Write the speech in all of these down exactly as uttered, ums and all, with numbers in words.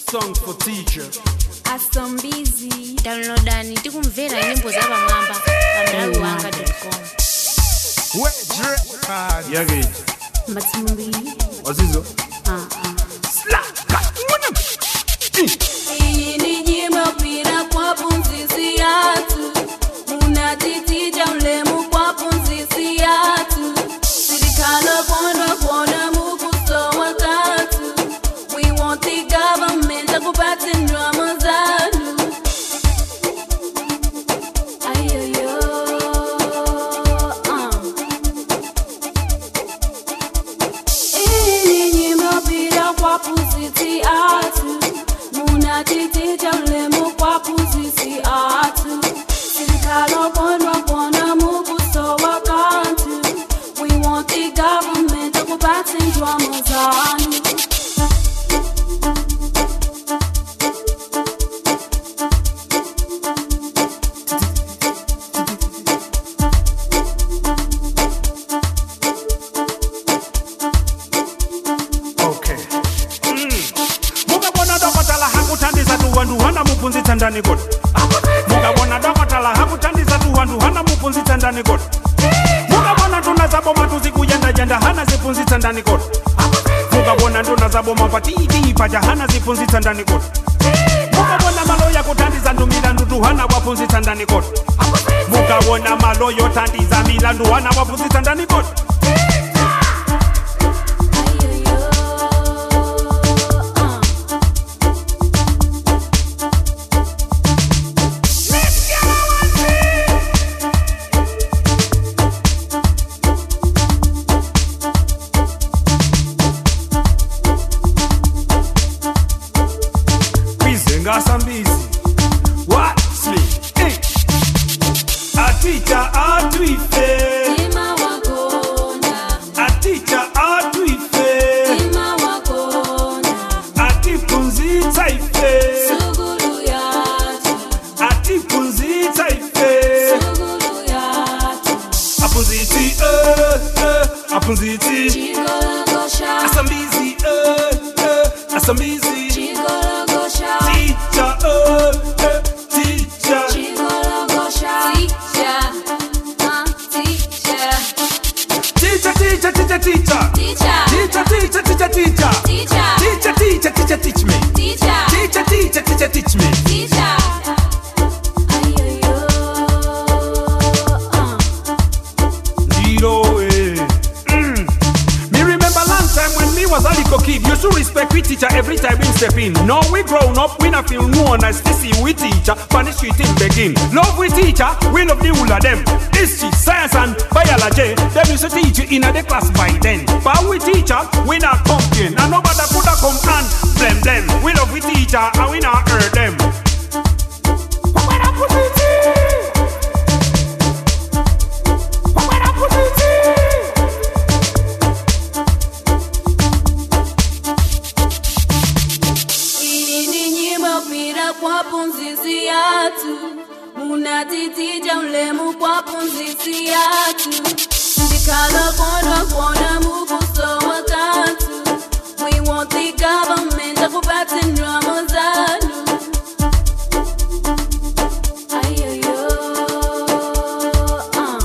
Song for teacher. Asombizi downloadani tikumvera nyimbo za pamwamba pa malawi wanga dot com. Wedre yage Matsumbi wazizo ah ah slaka iyi ni nyimbo pira kwa punzisi yatu munatitija ulemu kwa punzisi yatu sirikalo kono kono mukuso watatu. We want the government to go back in Ramazanu. Ayoyo, uh. Ini nyimbo pira kwa pusisi atu. Muna titi jamlemu kwa pusisi atu. Sirikalo kono kono mukuso wakantu. We want the government to go back in Ramazanu. Mupunzitsa ndani kote mukabona dokotala hakutandiza tu wandu hana mupunzitsa ndani kote mukabona nduna zabo matuzi kuyenda jenda hana zipunzitsa ndani kote mukabona nduna zabo mapatiti paja hana zipunzitsa ndani kote mukabona maloya kutandiza ndumila ndutu hana wapunzitsa ndani kote mukabona maloyo tandiza mila ndu hana wapunzitsa ndani kote. Asombizi, what's me? Hey. A teacher, a tweet, Tima wakona. A teacher, a tweet, Tima wakona. A tipunzi taife, Sugulu yatu. A tipunzi taife, Sugulu yatu. Apunziti, eh, eh, Apunziti, Chigola gosha. Asombizi, eh, eh, Asombizi, Chigola gosha. teacher, eh, eh, teacher, Chigola gosha. Teacher, uh, teacher. teacher, teacher, teacher, teacher, Teacher. teacher, teacher, teacher, teacher, Teacher. teacher, teacher, teacher, teach me. Teacher. Teacher, teacher, teacher, teach me. Teacher. Ayoyo, uh. Zero, eh. Mm. Me remember long time when me was a little kid. Used to respect we teacher every time we step in. Now we grown up, we not feel known as to see we teacher. Punish we thing begin. Love we teacher, we love the whole of them. History, science and biology. Them used to teach you in the class by then. But we teacher, we not pumpkin. And nobody could have come and blame them. We love we teacher and we not hurt them. When I put it in, when I put it in. Ini ni nyimbo pira kwa punzisi yatu. Munatitija ulemu kwa punzisi yatu. Ndikala kona kona mukuso watatu. We want the government to go back in Ramazanu. Ayoyo, uh.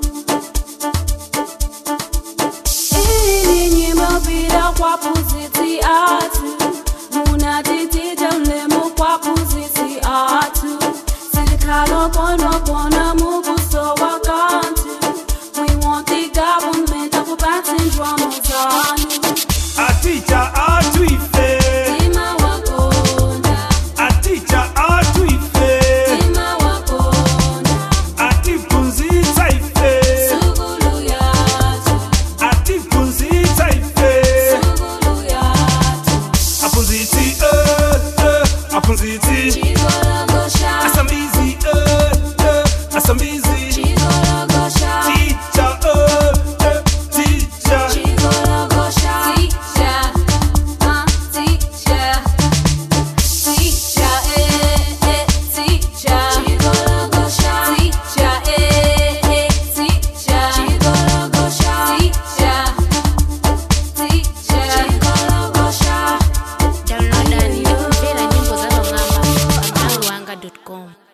Ini nyimbo pira kwa punzisi yatu. Munatitija ulemu kwa punzisi yatu. Sirikalo kono kono mukuso wakantu. We want the government to go back in Ramazanu. A teacher, a tweet, dot com.